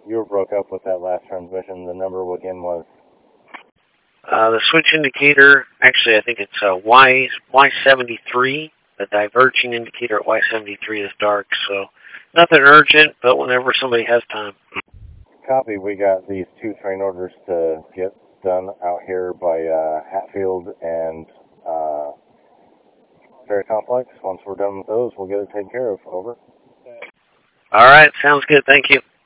You broke up with that last transmission. The number again was? The switch indicator, actually I think it's Y73. The diverging indicator at Y73 is dark, so nothing urgent, but whenever somebody has time. Copy. We got these 2 train orders to get done out here by Hatfield and Ferry Complex. Once we're done with those, we'll get it taken care of. Over. All right, sounds good. Thank you.